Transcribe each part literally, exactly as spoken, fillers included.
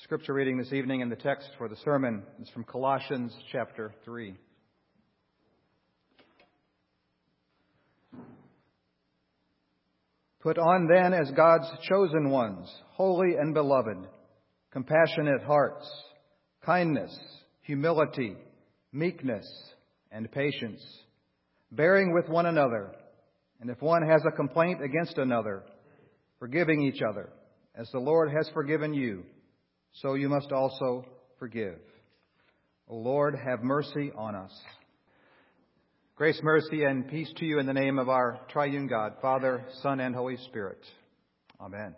The scripture reading this evening and the text for the sermon is from Colossians chapter three. Put on then as God's chosen ones, holy and beloved, compassionate hearts, kindness, humility, meekness, and patience, bearing with one another, and if one has a complaint against another, forgiving each other, as the Lord has forgiven you, so you must also forgive. O Lord, have mercy on us. Grace, mercy, and peace to you in the name of our triune God, Father, Son, and Holy Spirit. Amen.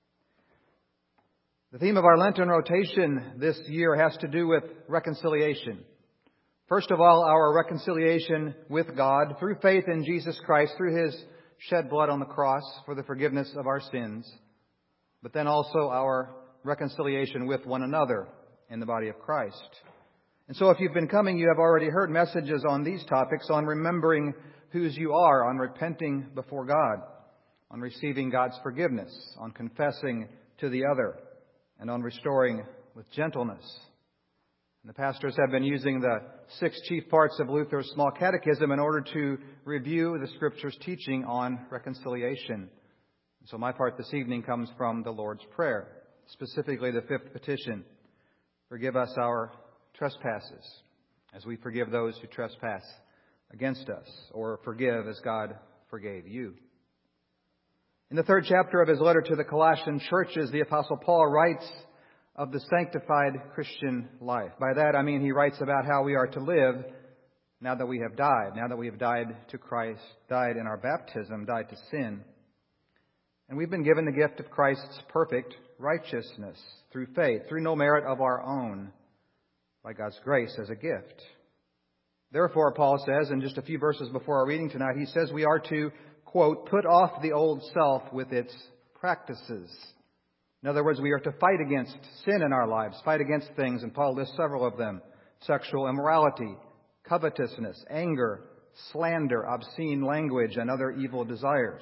The theme of our Lenten rotation this year has to do with reconciliation. First of all, our reconciliation with God through faith in Jesus Christ, through His shed blood on the cross for the forgiveness of our sins, but then also our reconciliation with one another in the body of Christ. And so if you've been coming, you have already heard messages on these topics, on remembering whose you are, on repenting before God, on receiving God's forgiveness, on confessing to the other, and on restoring with gentleness. And the pastors have been using the six chief parts of Luther's Small Catechism in order to review the Scripture's teaching on reconciliation. So my part this evening comes from the Lord's Prayer, specifically the fifth petition. Forgive us our trespasses, as we forgive those who trespass against us, or forgive as God forgave you. In the third chapter of his letter to the Colossian churches, the Apostle Paul writes of the sanctified Christian life. By that I mean he writes about how we are to live now that we have died, now that we have died to Christ, died in our baptism, died to sin. And we've been given the gift of Christ's perfect righteousness through faith, through no merit of our own, by God's grace as a gift. Therefore, Paul says, in just a few verses before our reading tonight, he says we are to, quote, put off the old self with its practices. In other words, we are to fight against sin in our lives, fight against things, and Paul lists several of them: sexual immorality, covetousness, anger, slander, obscene language, and other evil desires.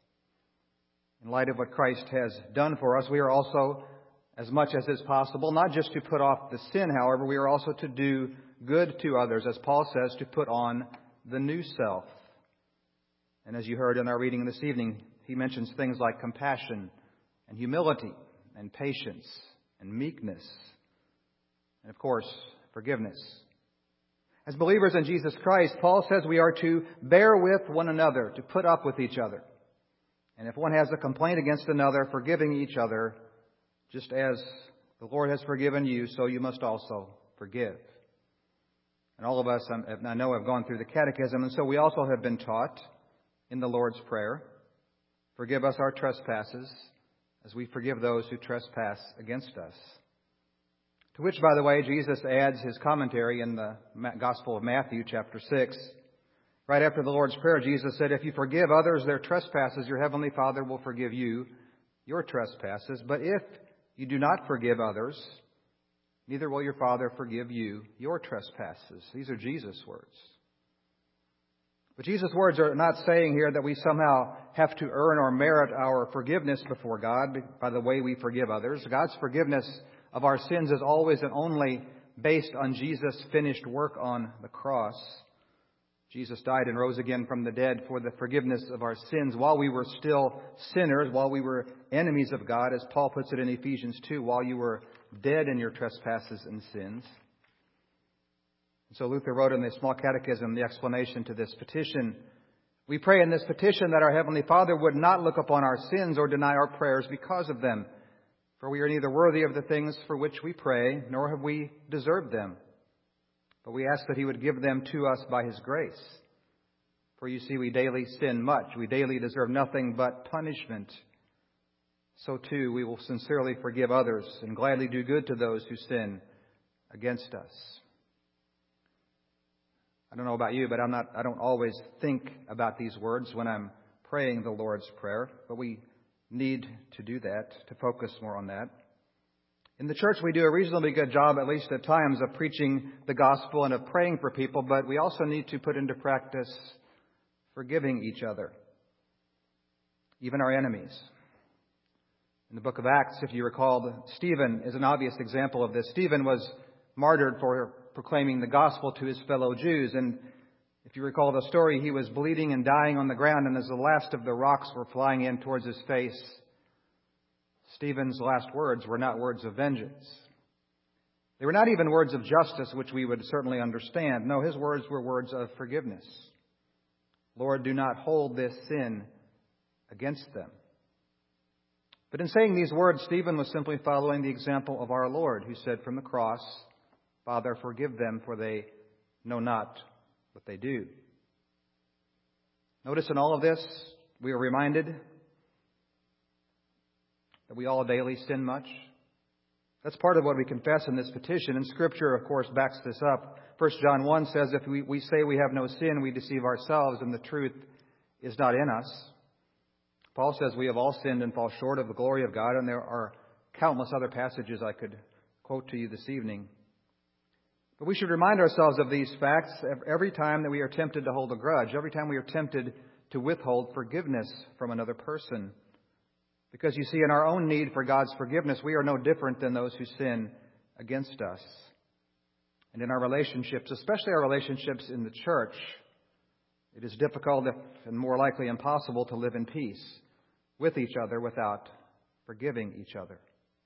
In light of what Christ has done for us, we are also, as much as is possible, not just to put off the sin, however, we are also to do good to others, as Paul says, to put on the new self. And as you heard in our reading this evening, he mentions things like compassion and humility and patience and meekness and, of course, forgiveness. As believers in Jesus Christ, Paul says we are to bear with one another, to put up with each other. And if one has a complaint against another, forgiving each other, just as the Lord has forgiven you, so you must also forgive. And all of us, I know, have gone through the catechism, and so we also have been taught in the Lord's Prayer, forgive us our trespasses as we forgive those who trespass against us. To which, by the way, Jesus adds his commentary in the Gospel of Matthew, chapter six. Right after the Lord's Prayer, Jesus said, if you forgive others their trespasses, your heavenly Father will forgive you your trespasses. But if you do not forgive others, neither will your Father forgive you your trespasses. These are Jesus' words. But Jesus' words are not saying here that we somehow have to earn or merit our forgiveness before God by the way we forgive others. God's forgiveness of our sins is always and only based on Jesus' finished work on the cross. Jesus died and rose again from the dead for the forgiveness of our sins while we were still sinners, while we were enemies of God, as Paul puts it in Ephesians two, while you were dead in your trespasses and sins. And so Luther wrote in the Small Catechism the explanation to this petition. We pray in this petition that our Heavenly Father would not look upon our sins or deny our prayers because of them, for we are neither worthy of the things for which we pray, nor have we deserved them. But we ask that He would give them to us by His grace. For you see, we daily sin much. We daily deserve nothing but punishment. So too, we will sincerely forgive others and gladly do good to those who sin against us. I don't know about you, but I'm not, I don't always think about these words when I'm praying the Lord's Prayer. But we need to do that, to focus more on that. In the church, we do a reasonably good job, at least at times, of preaching the gospel and of praying for people, but we also need to put into practice forgiving each other, even our enemies. In the book of Acts, if you recall, Stephen is an obvious example of this. Stephen was martyred for proclaiming the gospel to his fellow Jews. And if you recall the story, he was bleeding and dying on the ground, and as the last of the rocks were flying in towards his face, Stephen's last words were not words of vengeance. They were not even words of justice, which we would certainly understand. No, his words were words of forgiveness. Lord, do not hold this sin against them. But in saying these words, Stephen was simply following the example of our Lord, who said from the cross, Father, forgive them, for they know not what they do. Notice in all of this, we are reminded that we all daily sin much. That's part of what we confess in this petition. And Scripture, of course, backs this up. First John one says, if we, we say we have no sin, we deceive ourselves, and the truth is not in us. Paul says we have all sinned and fall short of the glory of God, and there are countless other passages I could quote to you this evening. But we should remind ourselves of these facts every time that we are tempted to hold a grudge, every time we are tempted to withhold forgiveness from another person. Because you see, in our own need for God's forgiveness, we are no different than those who sin against us. And in our relationships, especially our relationships in the church, it is difficult and more likely impossible to live in peace with each other without forgiving each other.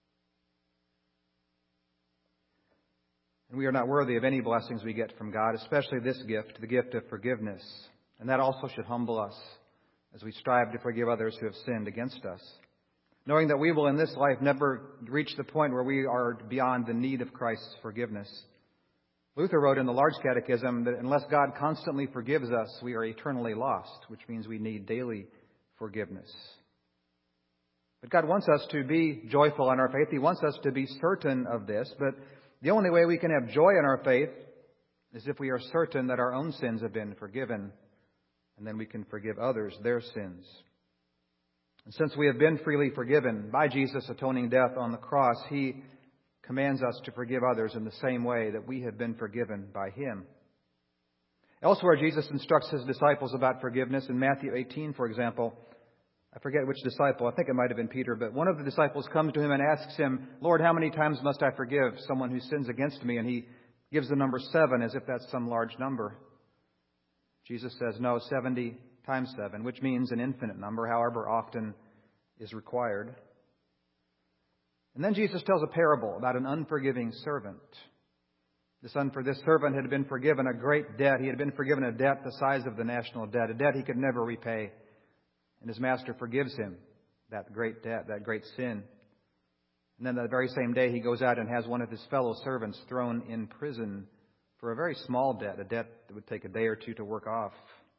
And we are not worthy of any blessings we get from God, especially this gift, the gift of forgiveness. And that also should humble us as we strive to forgive others who have sinned against us, knowing that we will in this life never reach the point where we are beyond the need of Christ's forgiveness. Luther wrote in the Large Catechism that unless God constantly forgives us, we are eternally lost, which means we need daily forgiveness. But God wants us to be joyful in our faith. He wants us to be certain of this. But the only way we can have joy in our faith is if we are certain that our own sins have been forgiven, and then we can forgive others their sins. And since we have been freely forgiven by Jesus' atoning death on the cross, He commands us to forgive others in the same way that we have been forgiven by Him. Elsewhere, Jesus instructs His disciples about forgiveness. In Matthew eighteen, for example, I forget which disciple, I think it might have been Peter, but one of the disciples comes to Him and asks Him, Lord, how many times must I forgive someone who sins against me? And He gives the number seven as if that's some large number. Jesus says, no, seventy times seven, which means an infinite number, however often is required. And then Jesus tells a parable about an unforgiving servant. This, unfor- this servant had been forgiven a great debt. He had been forgiven a debt the size of the national debt, a debt he could never repay. And his master forgives him that great debt, that great sin. And then that very same day he goes out and has one of his fellow servants thrown in prison for a very small debt, a debt that would take a day or two to work off.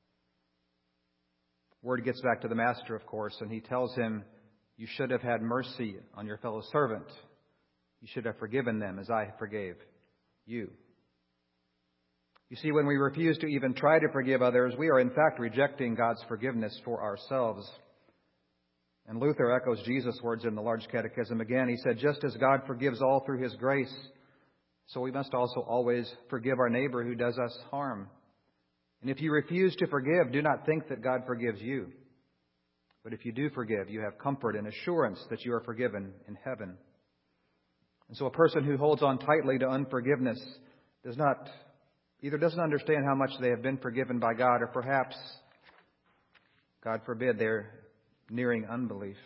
Word gets back to the master, of course, and he tells him, you should have had mercy on your fellow servant. You should have forgiven them as I forgave you. You see, when we refuse to even try to forgive others, we are in fact rejecting God's forgiveness for ourselves. And Luther echoes Jesus' words in the Large Catechism again. He said, just as God forgives all through His grace, so we must also always forgive our neighbor who does us harm. And if you refuse to forgive, do not think that God forgives you. But if you do forgive, you have comfort and assurance that you are forgiven in heaven. And so a person who holds on tightly to unforgiveness does not, either doesn't understand how much they have been forgiven by God, or perhaps, God forbid, they're nearing unbelief.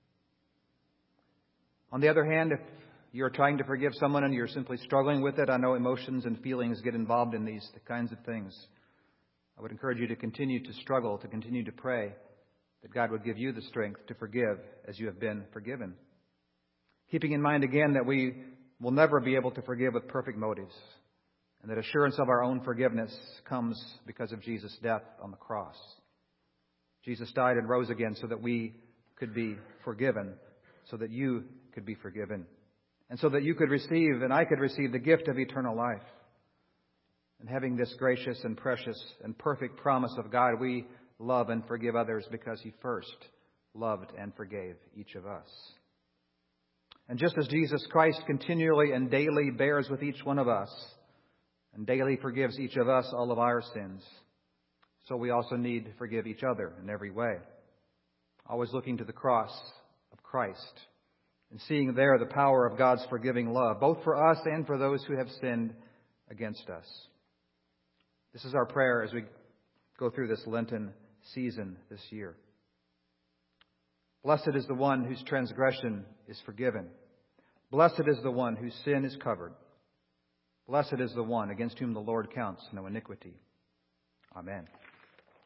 On the other hand, if you're trying to forgive someone and you're simply struggling with it, I know emotions and feelings get involved in these kinds of things. I would encourage you to continue to struggle, to continue to pray that God would give you the strength to forgive as you have been forgiven. Keeping in mind again that we will never be able to forgive with perfect motives, and that assurance of our own forgiveness comes because of Jesus' death on the cross. Jesus died and rose again so that we could be forgiven, so that you could be forgiven, and so that you could receive and I could receive the gift of eternal life. And having this gracious and precious and perfect promise of God, we love and forgive others because He first loved and forgave each of us. And just as Jesus Christ continually and daily bears with each one of us and daily forgives each of us all of our sins, so we also need to forgive each other in every way, always looking to the cross of Christ and seeing there the power of God's forgiving love, both for us and for those who have sinned against us. This is our prayer as we go through this Lenten season this year. Blessed is the one whose transgression is forgiven. Blessed is the one whose sin is covered. Blessed is the one against whom the Lord counts no iniquity. Amen.